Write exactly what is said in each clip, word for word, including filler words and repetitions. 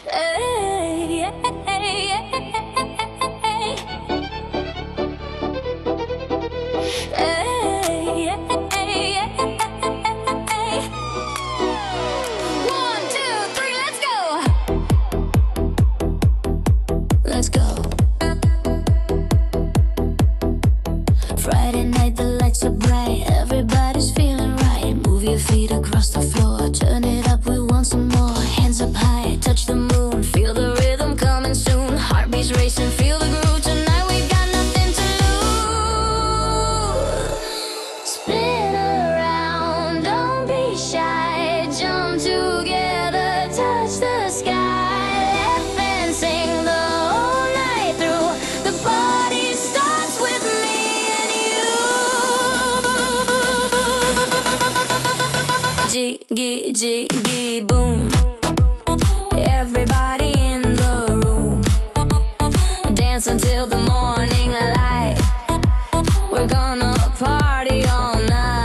Hey, hey, hey, hey, hey. One, two, three, let's go. Let's go. Friday night, the lights are bright. Everybody's feeling right. Move your feet across the floor. Turn it up, we want some more. Hands up high, touch the moon. Feel the rhythm coming soon. Heartbeats racing, feel the groove. Tonight we got nothing to lose. Spin around, don't be shy. Jump together, touch the sky. Laugh and sing the whole night through. The party starts with me and you. Jiggy, jiggy, boom. Everybody in the room, dance until the morning light. We're gonna party all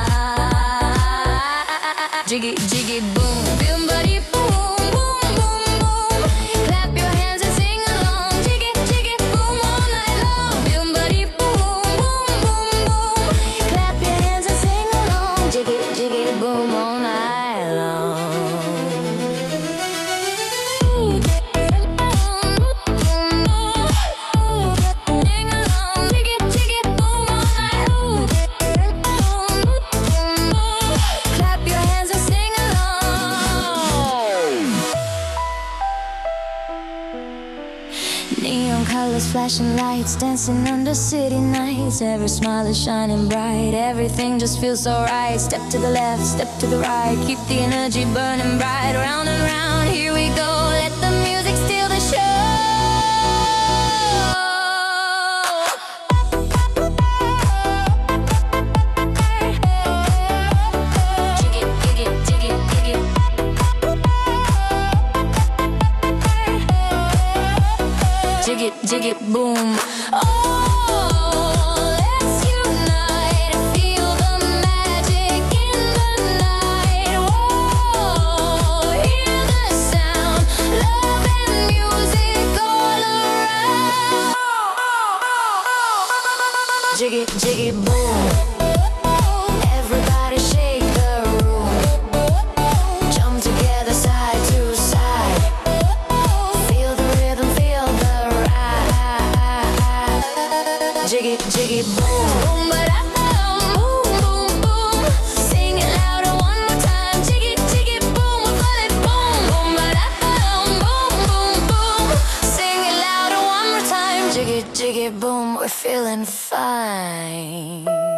night. Jiggy, jiggy, boom. Boom, buddy, boom, boom, boom, boom. Clap your hands and sing along. Jiggy, jiggy, boom all night long. Boom, buddy, boom, boom, boom, boom. Clap your hands and sing along. Jiggy, jiggy, boom all night long. Neon colors, flashing lights, dancing under city nights. Every smile is shining bright, everything just feels so right. Step to the left, step to the right, keep the energy burning bright. Round and round, here we go, let the music steal the show. Jiggy, jiggy, jiggy, jiggy. Jiggy, jiggy, boom. Oh, let's unite. Feel the magic in the night. Whoa, hear the sound. Love and music all around. Jiggy, jiggy, boom. Everybody shake the room. Jump together side to side. Feel the rhythm, feel the jiggy, jiggy, boom. Boom, ba-da-bum, boom, boom, boom. Sing it louder one more time. Jiggy, jiggy, boom, we call it boom. Boom, ba-da-bum, boom, boom, boom. Sing it louder one more time. Jiggy, jiggy, boom, we're feeling fine.